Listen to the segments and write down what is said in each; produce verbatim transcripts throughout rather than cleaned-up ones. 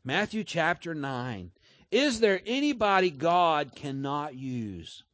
Matthew chapter nine. Is there anybody God cannot use?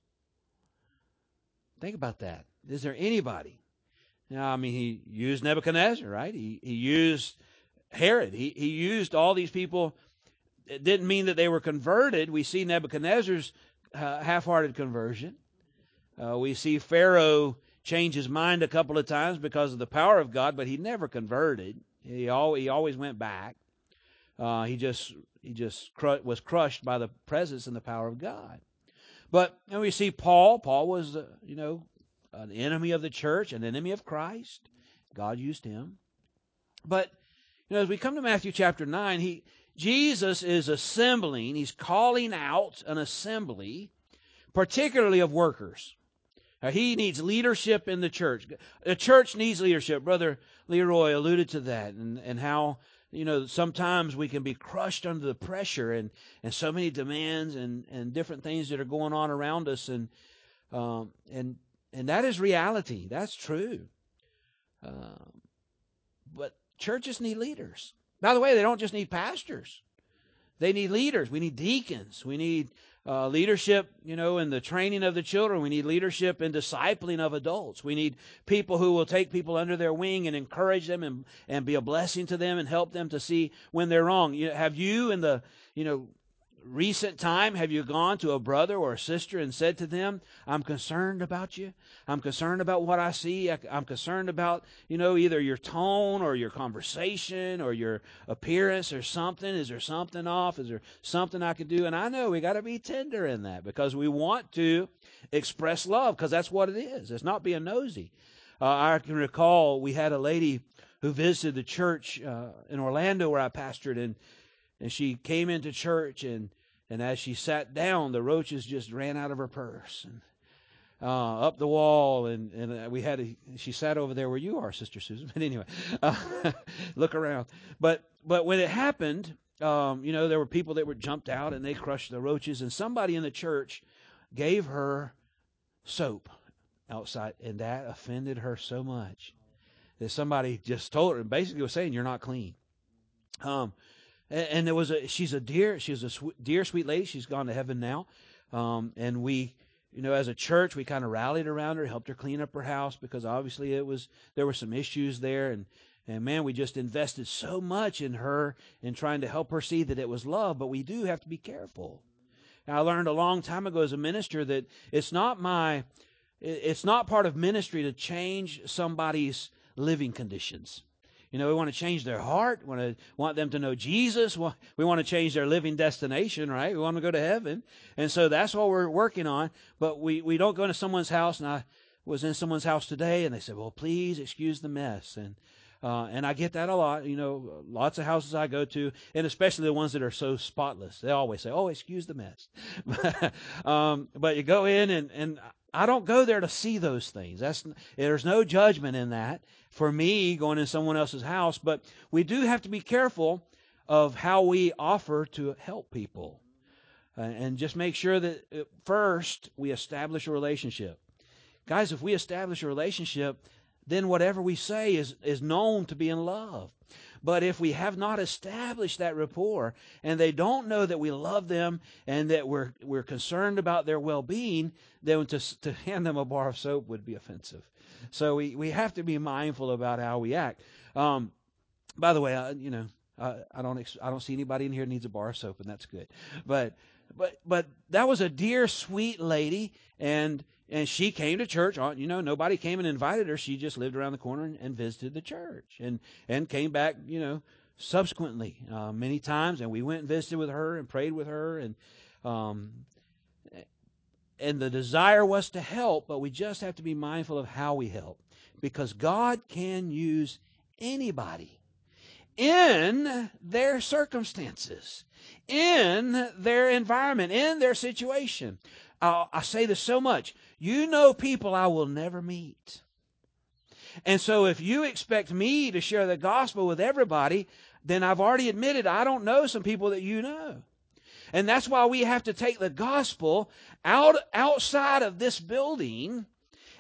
Think about that. Is there anybody? Now, I mean, he used Nebuchadnezzar, right? He he used Herod. He he used all these people. It didn't mean that they were converted. We see Nebuchadnezzar's uh, half-hearted conversion. Uh, we see Pharaoh change his mind a couple of times because of the power of God, but he never converted. He always, he always went back. Uh, he just he just cru- was crushed by the presence and the power of God. But you know, we see Paul. Paul was, uh, you know, an enemy of the church, an enemy of Christ. God used him. But you know, as we come to Matthew chapter nine, he Jesus is assembling. He's calling out an assembly, particularly of workers. Now, he needs leadership in the church. The church needs leadership. Brother Leroy alluded to that, and, and how, you know, sometimes we can be crushed under the pressure and, and so many demands and, and different things that are going on around us. And um, and and that is reality. That's true. Um, but churches need leaders. By the way, they don't just need pastors. They need leaders. We need deacons. We need uh, leadership, you know, in the training of the children. We need leadership in discipling of adults. We need people who will take people under their wing and encourage them and, and be a blessing to them and help them to see when they're wrong. You, have you in the, you know, recent time, have you gone to a brother or a sister and said to them, I'm concerned about you. I'm concerned about what I see. I, I'm concerned about, you know, either your tone or your conversation or your appearance or something. Is there something off? Is there something I could do? And I know we got to be tender in that because we want to express love because that's what it is. It's not being nosy. Uh, I can recall we had a lady who visited the church uh, in Orlando where I pastored, and And she came into church, and, and as she sat down, the roaches just ran out of her purse and uh, up the wall. And, and we had a, she sat over there where you are, Sister Susan. But anyway, uh, look around. But but when it happened, um, you know, there were people that were jumped out and they crushed the roaches. And somebody in the church gave her soap outside, and that offended her so much that somebody just told her and basically was saying, "You're not clean." Um. And there was a, she's a dear, she's a sw- dear, sweet lady. She's gone to heaven now. Um, and we, you know, as a church, we kind of rallied around her, helped her clean up her house because obviously it was, there were some issues there. And, and man, we just invested so much in her in trying to help her see that it was love. But we do have to be careful. Now, I learned a long time ago as a minister that it's not my, it's not part of ministry to change somebody's living conditions. You know, we want to change their heart. We want to want them to know Jesus. We want to change their living destination, right? We want them to go to heaven. And so that's what we're working on. But we, we don't go into someone's house. And I was in someone's house today, and they said, well, please excuse the mess. And uh, and I get that a lot. You know, lots of houses I go to, and especially the ones that are so spotless. They always say, oh, excuse the mess. um, but you go in, and, and I don't go there to see those things. That's there's no judgment in that for me going in someone else's house, but we do have to be careful of how we offer to help people. Uh, and just make sure that uh, first we establish a relationship. Guys, if we establish a relationship, then whatever we say is, is known to be in love. But if we have not established that rapport and they don't know that we love them and that we're we're concerned about their well-being, then to, to hand them a bar of soap would be offensive. So we, we have to be mindful about how we act. Um, by the way, I, you know, I, I don't ex- I don't see anybody in here that needs a bar of soap, and that's good. But but but that was a dear, sweet lady, and and she came to church. You know, nobody came and invited her. She just lived around the corner and, and visited the church, and and came back, you know, subsequently uh, many times. And we went and visited with her and prayed with her, and um, and the desire was to help, but we just have to be mindful of how we help, because God can use anybody in their circumstances, in their environment, in their situation. Uh, I say this so much. You know people I will never meet. And so if you expect me to share the gospel with everybody, then I've already admitted I don't know some people that you know. And that's why we have to take the gospel out outside of this building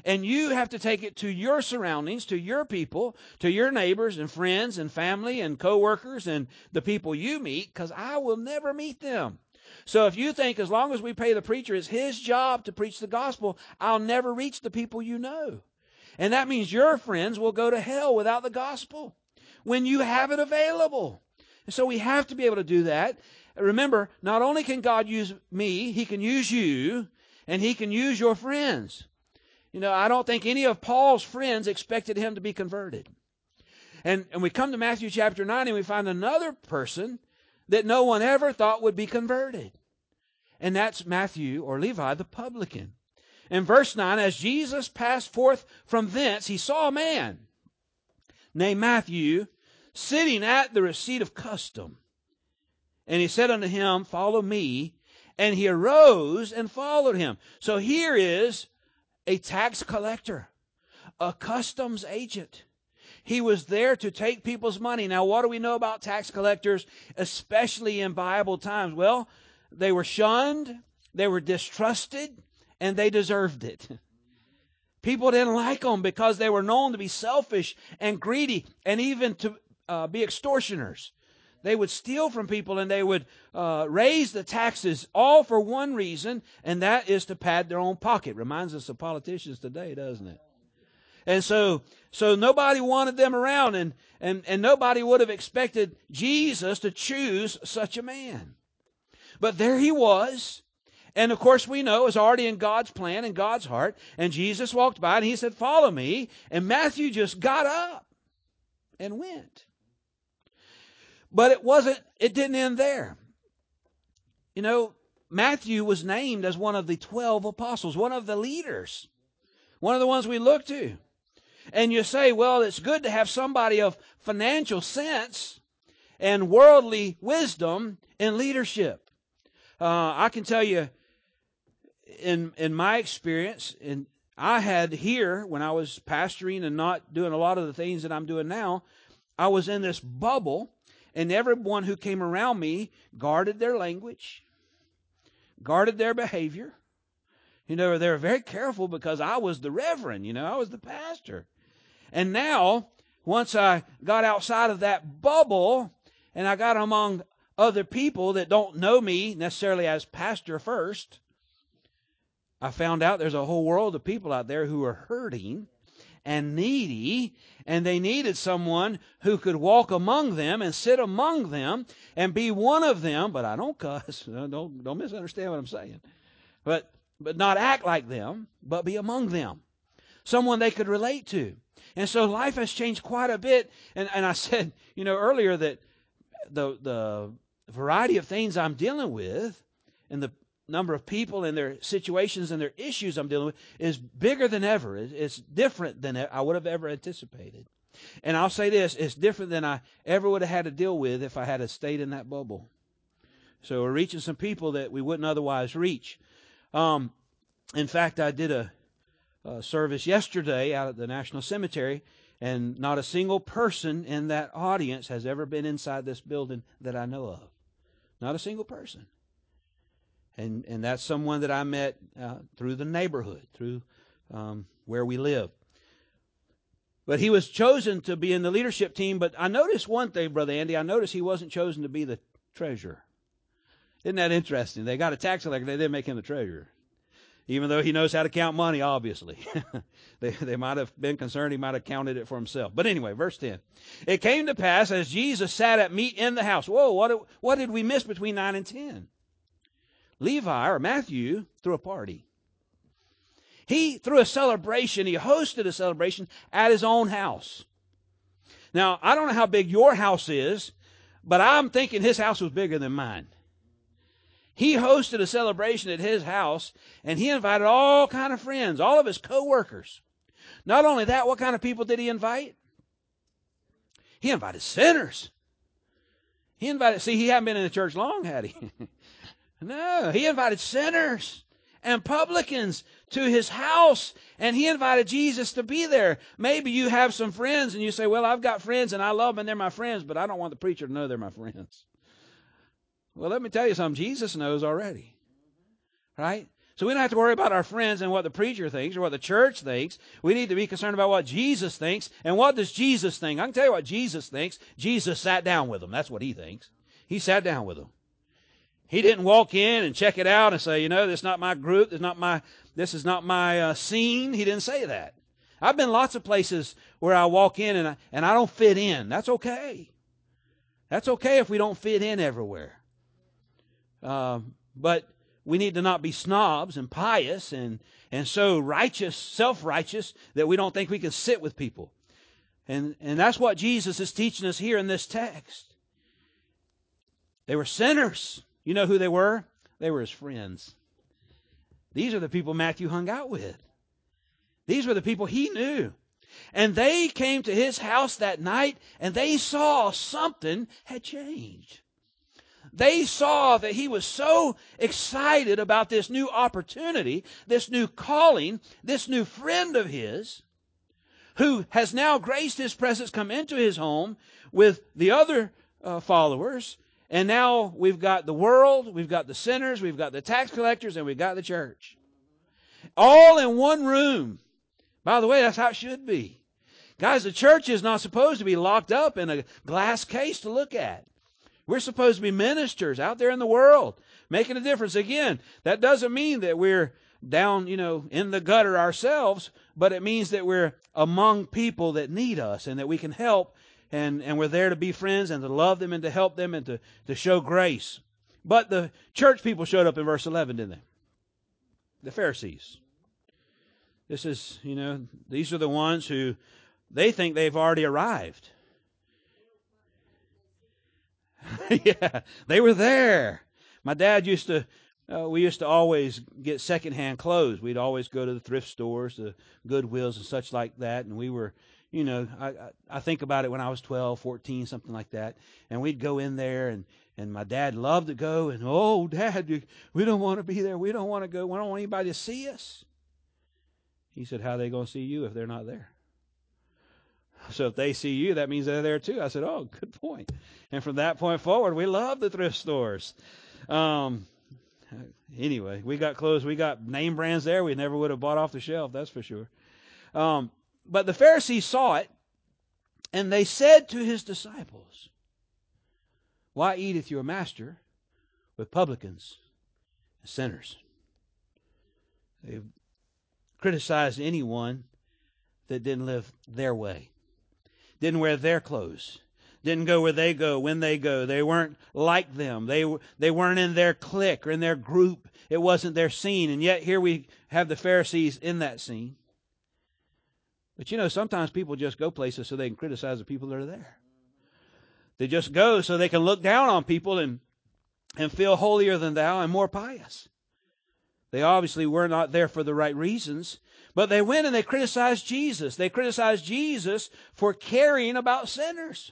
And you have to take it to your surroundings, to your people, to your neighbors and friends and family and coworkers and the people you meet, because I will never meet them. So if you think as long as we pay the preacher, it's his job to preach the gospel, I'll never reach the people you know. And that means your friends will go to hell without the gospel when you have it available. And so we have to be able to do that. Remember, not only can God use me, he can use you, and he can use your friends. You know, I don't think any of Paul's friends expected him to be converted. And, and we come to Matthew chapter nine and we find another person that no one ever thought would be converted. And that's Matthew, or Levi, the publican. In verse nine, as Jesus passed forth from thence, he saw a man named Matthew sitting at the receipt of custom. And he said unto him, follow me. And he arose and followed him. So here is a tax collector, a customs agent. He was there to take people's money. Now, what do we know about tax collectors, especially in Bible times? Well, they were shunned, they were distrusted, and they deserved it. People didn't like them because they were known to be selfish and greedy and even to uh, be extortioners. They would steal from people and they would uh, raise the taxes, all for one reason, and that is to pad their own pocket. Reminds us of politicians today, doesn't it? And so, so nobody wanted them around, and, and, and nobody would have expected Jesus to choose such a man. But there he was. And of course we know it's already in God's plan and God's heart. And Jesus walked by and he said, follow me. And Matthew just got up and went. But it wasn't, it didn't end there. You know, Matthew was named as one of the twelve apostles, one of the leaders, one of the ones we look to. And you say, well, it's good to have somebody of financial sense and worldly wisdom in leadership. Uh, I can tell you, in in my experience, and I had here, when I was pastoring and not doing a lot of the things that I'm doing now, I was in this bubble, and everyone who came around me guarded their language, guarded their behavior. You know, they were very careful because I was the reverend, you know, I was the pastor. And now, once I got outside of that bubble and I got among other people that don't know me necessarily as pastor first, I found out there's a whole world of people out there who are hurting and needy, and they needed someone who could walk among them and sit among them and be one of them. But I don't cuss. Don't, don't misunderstand what I'm saying. But, but not act like them, but be among them. Someone they could relate to. And so life has changed quite a bit. And, and I said, you know, earlier that the, the variety of things I'm dealing with and the number of people and their situations and their issues I'm dealing with is bigger than ever. It's different than I would have ever anticipated. And I'll say this, it's different than I ever would have had to deal with if I had stayed in that bubble. So we're reaching some people that we wouldn't otherwise reach. Um, in fact, I did a, a service yesterday out at the National Cemetery, and not a single person in that audience has ever been inside this building that I know of. Not a single person. And and that's someone that I met uh, through the neighborhood, through um, where we live. But he was chosen to be in the leadership team. But I noticed one thing, Brother Andy. I noticed he wasn't chosen to be the treasurer. Isn't that interesting? They got a tax collector. They didn't make him the treasurer. Even though he knows how to count money, obviously. they, they might have been concerned he might have counted it for himself. But anyway, verse ten. It came to pass as Jesus sat at meat in the house. Whoa, what, what did we miss between nine and ten? Levi, or Matthew, threw a party. He threw a celebration. He hosted a celebration at his own house. Now, I don't know how big your house is, but I'm thinking his house was bigger than mine. He hosted a celebration at his house, and he invited all kind of friends, all of his co-workers. Not only that, what kind of people did he invite? He invited sinners. He invited, see, he hadn't been in the church long, had he? No, he invited sinners and publicans to his house, and he invited Jesus to be there. Maybe you have some friends, and you say, well, I've got friends, and I love them, and they're my friends, but I don't want the preacher to know they're my friends. Well, let me tell you something. Jesus knows already, right? So we don't have to worry about our friends and what the preacher thinks or what the church thinks. We need to be concerned about what Jesus thinks. And what does Jesus think? I can tell you what Jesus thinks. Jesus sat down with them. That's what he thinks. He sat down with them. He didn't walk in and check it out and say, you know, this is not my group. This is not my, this is not my uh, scene. He didn't say that. I've been lots of places where I walk in and I, and I don't fit in. That's okay. That's okay if we don't fit in everywhere. Um, but we need to not be snobs and pious and, and so righteous, self-righteous that we don't think we can sit with people. And, and that's what Jesus is teaching us here in this text. They were sinners. You know who they were? They were his friends. These are the people Matthew hung out with. These were the people he knew. And they came to his house that night and they saw something had changed. They saw that he was so excited about this new opportunity, this new calling, this new friend of his, who has now graced his presence, come into his home with the other uh, followers. And now we've got the world, we've got the sinners, we've got the tax collectors, and we've got the church. All in one room. By the way, that's how it should be. Guys, the church is not supposed to be locked up in a glass case to look at. We're supposed to be ministers out there in the world, making a difference. Again, that doesn't mean that we're down, you know, in the gutter ourselves, but it means that we're among people that need us and that we can help, and, and we're there to be friends and to love them and to help them and to, to show grace. But the church people showed up in verse eleven, didn't they? The Pharisees. This is, you know, these are the ones who they think they've already arrived. Yeah, they were there. My dad used to, uh, we used to always get secondhand clothes. We'd always go to the thrift stores, the Goodwills and such like that. And we were, you know, I, I, I think about it when I was twelve, fourteen, something like that. And we'd go in there and, and my dad loved to go. And, oh, Dad, you, we don't want to be there. We don't want to go. We don't want anybody to see us. He said, how are they going to see you if they're not there? So if they see you, that means they're there too. I said, oh, good point. And from that point forward, we love the thrift stores. Um, anyway, we got clothes. We got name brands there we never would have bought off the shelf, that's for sure. Um, but the Pharisees saw it, and they said to his disciples, why eateth your master with publicans and sinners? They criticized anyone that didn't live their way. Didn't wear their clothes. Didn't go where they go, when they go. They weren't like them. They, they weren't in their clique or in their group. It wasn't their scene. And yet here we have the Pharisees in that scene. But you know, sometimes people just go places so they can criticize the people that are there. They just go so they can look down on people and, and feel holier than thou and more pious. They obviously were not there for the right reasons. But they went and they criticized Jesus. They criticized Jesus for caring about sinners.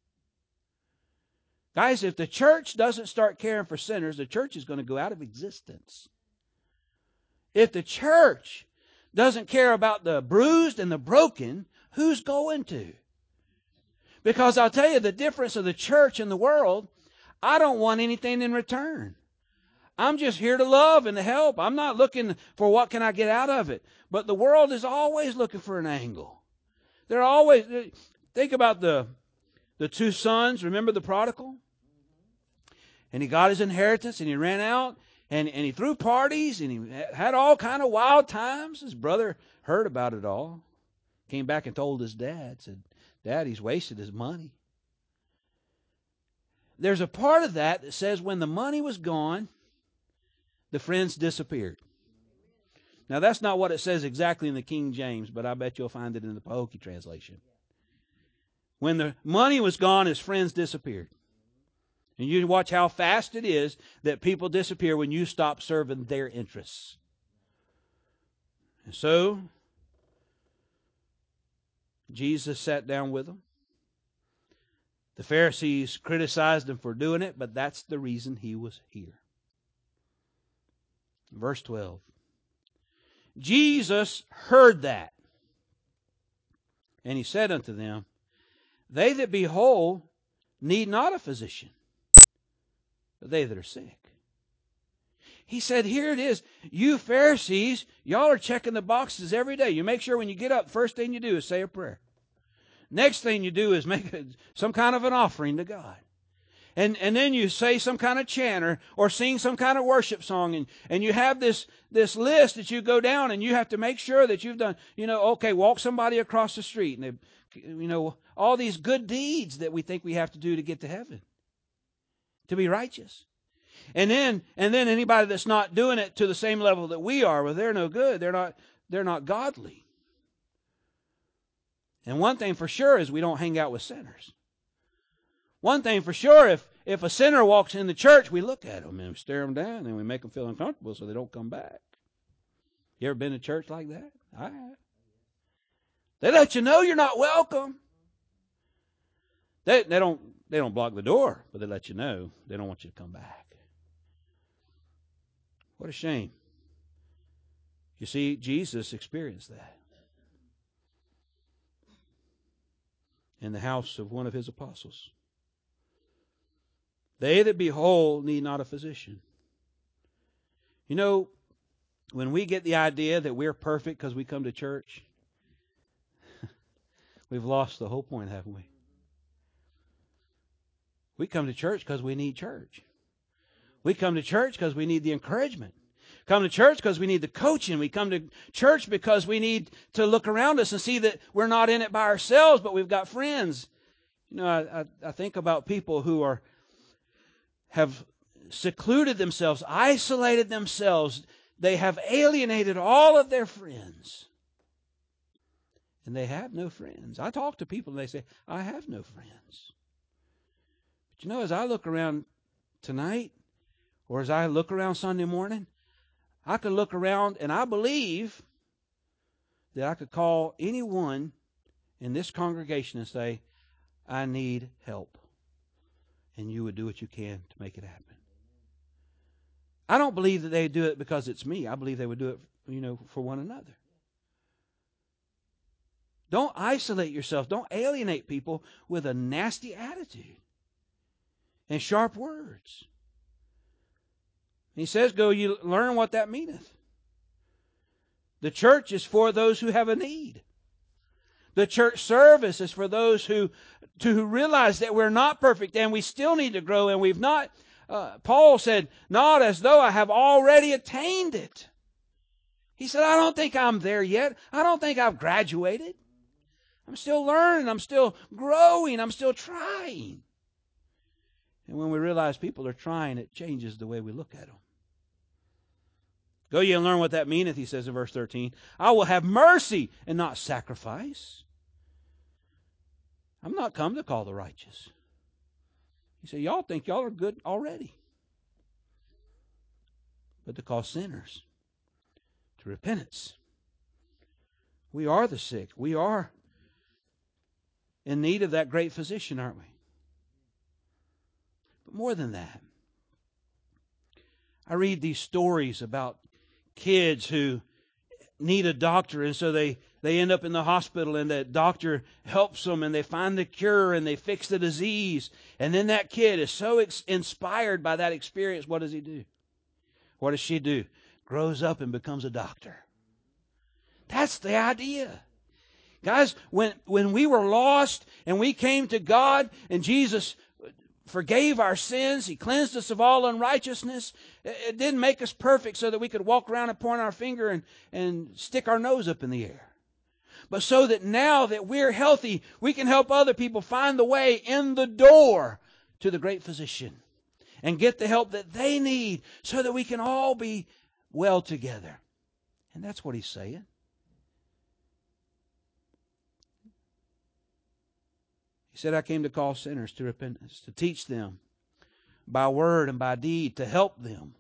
Guys, if the church doesn't start caring for sinners, the church is going to go out of existence. If the church doesn't care about the bruised and the broken, who's going to? Because I'll tell you the difference of the church and the world, I don't want anything in return. I'm just here to love and to help. I'm not looking for what can I get out of it. But the world is always looking for an angle. They're always, think about the, the two sons. Remember the prodigal? And he got his inheritance and he ran out and, and he threw parties and he had all kind of wild times. His brother heard about it all. Came back and told his dad, said, Dad, he's wasted his money. There's a part of that that says when the money was gone, the friends disappeared. Now, that's not what it says exactly in the King James, but I bet you'll find it in the Pahokee translation. When the money was gone, his friends disappeared. And you watch how fast it is that people disappear when you stop serving their interests. And so, Jesus sat down with them. The Pharisees criticized him for doing it, but that's the reason he was here. Verse twelve. Jesus heard that, and he said unto them, they that be whole need not a physician, but they that are sick. He said, here it is. You Pharisees, y'all are checking the boxes every day. You make sure when you get up, first thing you do is say a prayer. Next thing you do is make a, some kind of an offering to God. And and then you say some kind of chant or, or sing some kind of worship song. And, and you have this, this list that you go down and you have to make sure that you've done, you know, okay, walk somebody across the street. And, they, you know, all these good deeds that we think we have to do to get to heaven, to be righteous. And then and then anybody that's not doing it to the same level that we are, well, they're no good. They're not, they're not godly. And one thing for sure is we don't hang out with sinners. One thing for sure, if, if a sinner walks in the church, we look at them and stare them down and we make them feel uncomfortable so they don't come back. You ever been to church like that? I have. They let you know you're not welcome. They, they don't, they don't block the door, but they let you know they don't want you to come back. What a shame. You see, Jesus experienced that in the house of one of his apostles. They that be whole need not a physician. You know, when we get the idea that we're perfect because we come to church, we've lost the whole point, haven't we? We come to church because we need church. We come to church because we need the encouragement. Come to church because we need the coaching. We come to church because we need to look around us and see that we're not in it by ourselves, but we've got friends. You know, I, I, I think about people who are have secluded themselves, isolated themselves. They have alienated all of their friends. And they have no friends. I talk to people and they say, I have no friends. But you know, as I look around tonight, or as I look around Sunday morning, I could look around and I believe that I could call anyone in this congregation and say, I need help. And you would do what you can to make it happen. I don't believe that they do it because it's me. I believe they would do it, you know, for one another. Don't isolate yourself. Don't alienate people with a nasty attitude and sharp words. He says, go you learn what that meaneth. The church is for those who have a need. The church service is for those who, to, who realize that we're not perfect and we still need to grow, and we've not, uh, Paul said, not as though I have already attained it. He said, I don't think I'm there yet. I don't think I've graduated. I'm still learning. I'm still growing. I'm still trying. And when we realize people are trying, it changes the way we look at them. Go ye and learn what that meaneth, he says in verse thirteen. I will have mercy and not sacrifice. I'm not come to call the righteous. He said, y'all think y'all are good already. But to call sinners to repentance. We are the sick. We are in need of that great physician, aren't we? But more than that, I read these stories about kids who need a doctor, and so they, they end up in the hospital, and that doctor helps them, and they find the cure, and they fix the disease. And then that kid is so ex- inspired by that experience. What does he do? What does she do? Grows up and becomes a doctor. That's the idea. Guys, when, when we were lost and we came to God and Jesus forgave our sins, He cleansed us of all unrighteousness, it didn't make us perfect so that we could walk around and point our finger and, and stick our nose up in the air. But so that now that we're healthy, we can help other people find the way in the door to the great physician and get the help that they need so that we can all be well together. And that's what He's saying. He said, I came to call sinners to repentance, to teach them by word and by deed, to help them,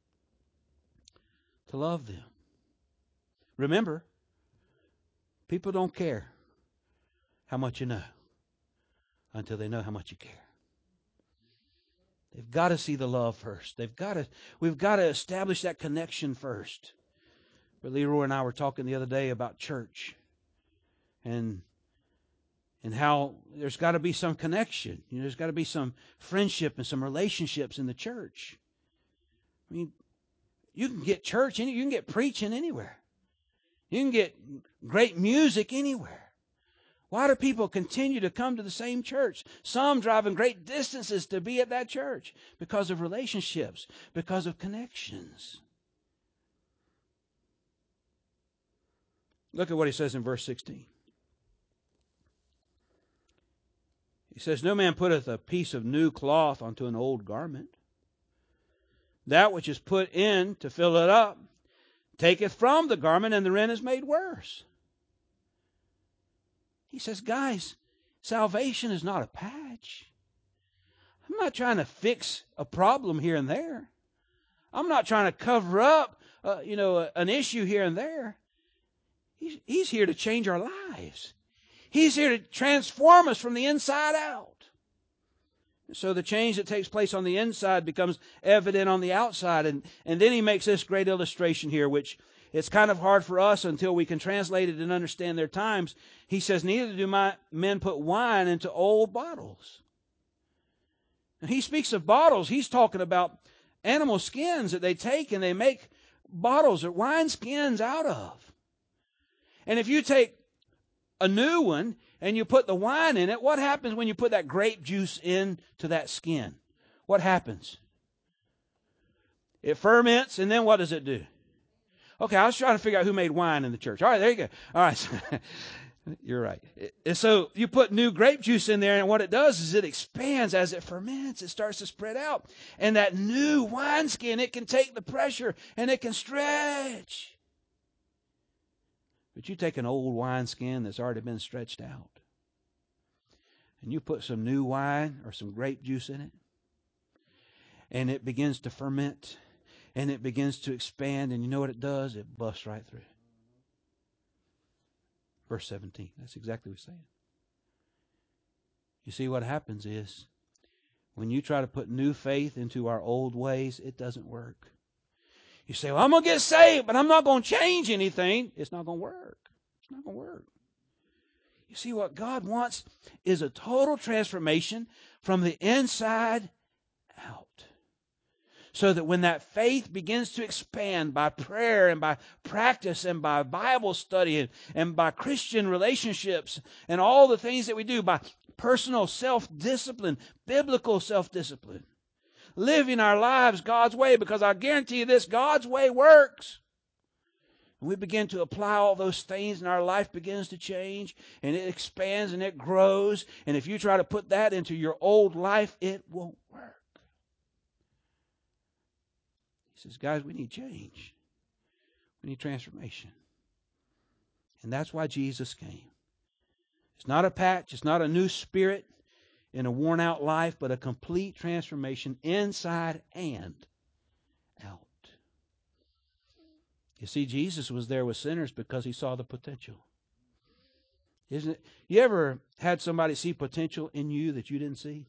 to love them. Remember, people don't care how much you know until they know how much you care. They've got to see the love first. They've got to, we've got to establish that connection first. But Leroy and I were talking the other day about church and And how there's got to be some connection. You know, there's got to be some friendship and some relationships in the church. I mean, You can get church, you can get preaching anywhere. You can get great music anywhere. Why do people continue to come to the same church? Some driving great distances to be at that church because of relationships, because of connections. Look at what he says in verse sixteen. He says, no man putteth a piece of new cloth onto an old garment. That which is put in to fill it up taketh from the garment, and the rent is made worse. He says, guys, salvation is not a patch. I'm not trying to fix a problem here and there. I'm not trying to cover up, uh, you know, an issue here and there. He's, he's here to change our lives. He's here to transform us from the inside out. So the change that takes place on the inside becomes evident on the outside. And, and then he makes this great illustration here, which it's kind of hard for us until we can translate it and understand their times. He says, neither do my men put wine into old bottles. And he speaks of bottles. He's talking about animal skins that they take and they make bottles or wine skins out of. And if you take a new one and you put the wine in it, what happens when you put that grape juice into that skin? What happens? It ferments, and then what does it do? Okay, I was trying to figure out who made wine in the church. All right, there you go. All right, you're right. And so you put new grape juice in there, and what it does is it expands as it ferments. It starts to spread out. And that new wineskin, it can take the pressure, and it can stretch. But you take an old wineskin that's already been stretched out, and you put some new wine or some grape juice in it, and it begins to ferment, and it begins to expand, and you know what it does? It busts right through. Verse seventeen, that's exactly what he's saying. You see, what happens is, when you try to put new faith into our old ways, it doesn't work. You say, well, I'm going to get saved, but I'm not going to change anything. It's not going to work. It's not going to work. You see, what God wants is a total transformation from the inside out. So that when that faith begins to expand by prayer and by practice and by Bible study and, and by Christian relationships and all the things that we do, by personal self-discipline, biblical self-discipline, living our lives God's way, because I guarantee you this, God's way works. And we begin to apply all those things and our life begins to change and it expands and it grows. And if you try to put that into your old life, it won't work. He says, guys, we need change. We need transformation. And that's why Jesus came. It's not a patch. It's not a new spirit in a worn out life, but a complete transformation inside and out. You see, Jesus was there with sinners because he saw the potential. Isn't it? You ever had somebody see potential in you that you didn't see?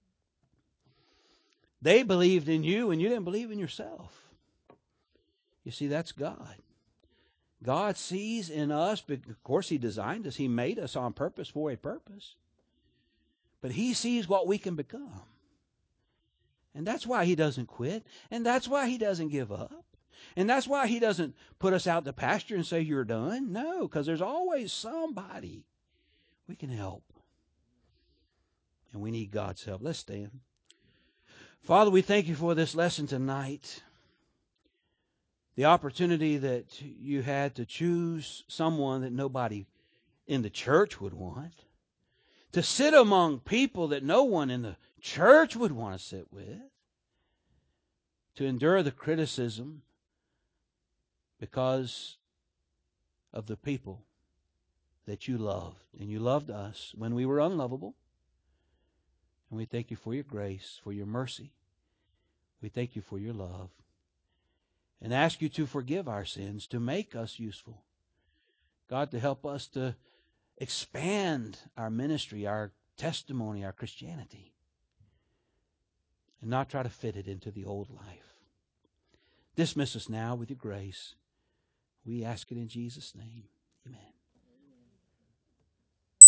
They believed in you and you didn't believe in yourself. You see, that's God. God sees in us, but of course he designed us. He made us on purpose for a purpose. But he sees what we can become. And that's why he doesn't quit. And that's why he doesn't give up. And that's why he doesn't put us out to pasture and say, you're done. No, because there's always somebody we can help. And we need God's help. Let's stand. Father, we thank you for this lesson tonight. The opportunity that you had to choose someone that nobody in the church would want. To sit among people that no one in the church would want to sit with. To endure the criticism because of the people that you loved. And you loved us when we were unlovable. And we thank you for your grace, for your mercy. We thank you for your love. And ask you to forgive our sins, to make us useful. God, to help us to expand our ministry, our testimony, our Christianity. And not try to fit it into the old life. Dismiss us now with your grace. We ask it in Jesus' name. Amen.